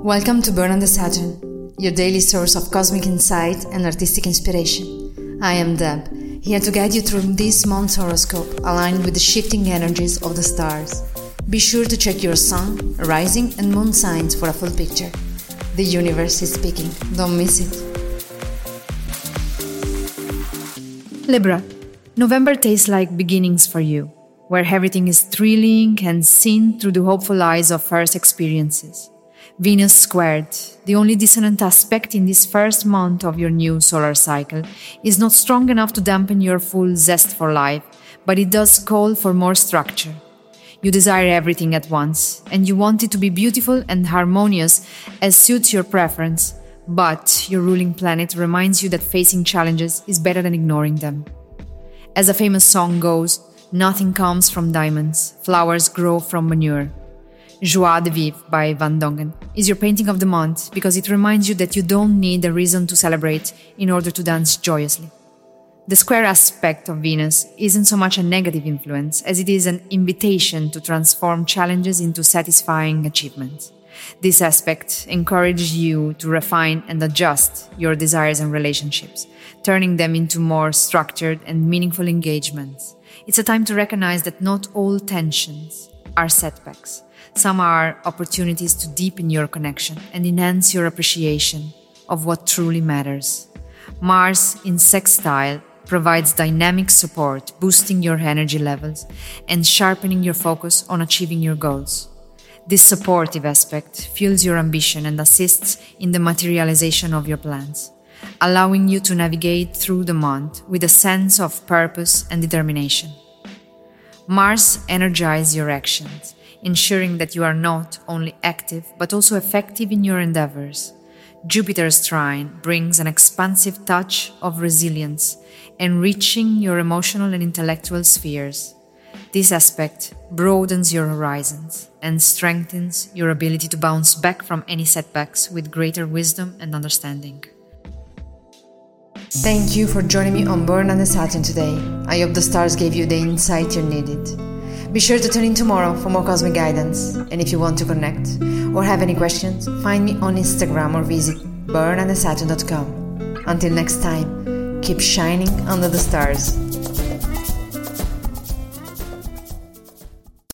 Welcome to Burn on the Saturn, your daily source of cosmic insight and artistic inspiration. I am Deb, here to guide you through this month's horoscope, aligned with the shifting energies of the stars. Be sure to check your sun, rising, and moon signs for a full picture. The universe is speaking, don't miss it. Libra, November tastes like beginnings for you, where everything is thrilling and seen through the hopeful eyes of first experiences. Venus squared, the only dissonant aspect in this first month of your new solar cycle, is not strong enough to dampen your full zest for life, but it does call for more structure. You desire everything at once, and you want it to be beautiful and harmonious as suits your preference, but your ruling planet reminds you that facing challenges is better than ignoring them. As a famous song goes, nothing comes from diamonds, flowers grow from manure. Joie de Vivre by Van Dongen is your painting of the month because it reminds you that you don't need a reason to celebrate in order to dance joyously. The square aspect of Venus isn't so much a negative influence as it is an invitation to transform challenges into satisfying achievements. This aspect encourages you to refine and adjust your desires and relationships, turning them into more structured and meaningful engagements. It's a time to recognize that not all tensions are setbacks. Some are opportunities to deepen your connection and enhance your appreciation of what truly matters. Mars in sextile provides dynamic support, boosting your energy levels and sharpening your focus on achieving your goals. This supportive aspect fuels your ambition and assists in the materialization of your plans, allowing you to navigate through the month with a sense of purpose and determination. Mars energizes your actions, ensuring that you are not only active but also effective in your endeavors. Jupiter's trine brings an expansive touch of resilience, enriching your emotional and intellectual spheres. This aspect broadens your horizons and strengthens your ability to bounce back from any setbacks with greater wisdom and understanding. Thank you for joining me on Burn on the Saturn today. I hope the stars gave you the insight you needed. Be sure to tune in tomorrow for more cosmic guidance. And if you want to connect or have any questions, find me on Instagram or visit burnonthesaturn.com. Until next time, keep shining under the stars.